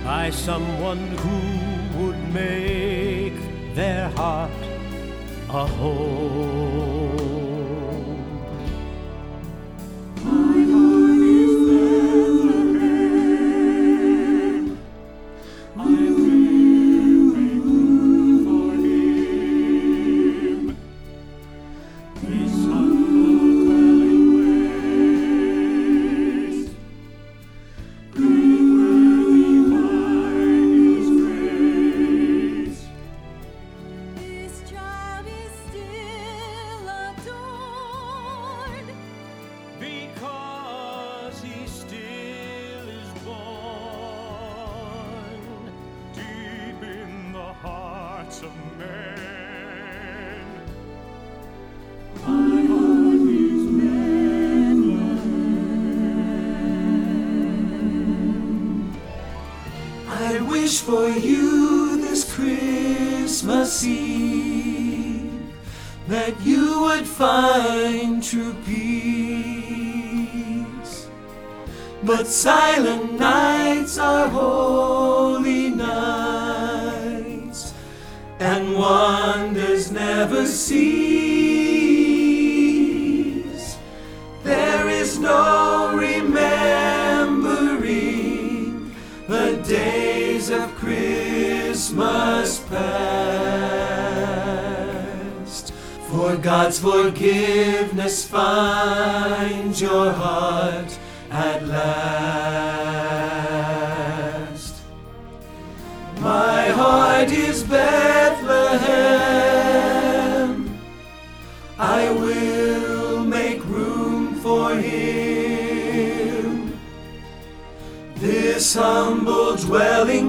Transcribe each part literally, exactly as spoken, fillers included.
by someone who would make their heart a home. My heart is Bethlehem. I will make room for him. This humble dwelling place, great worthy by his grace. This child is still adored, Because he still is born Deep in the hearts of men. My heart is Bethlehem. I wish for you this Christmas Eve that you would find true peace. But silent nights are holy nights, and wonders never cease. There is no remembering the days of Christmas past. For God's forgiveness finds your heart at last. My heart is Bethlehem. I will make room for him. This humble dwelling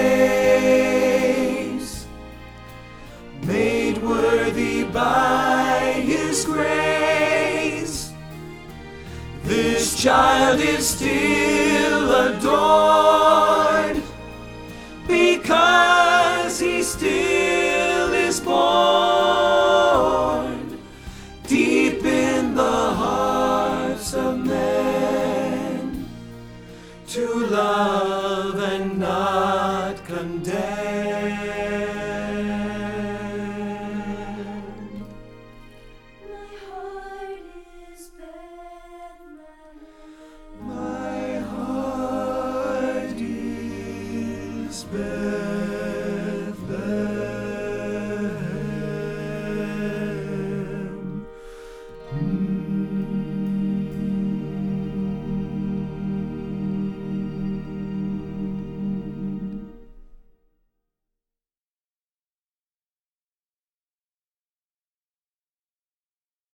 place, made worthy by his grace. This child is still adored, because he still is born deep in the hearts of men to love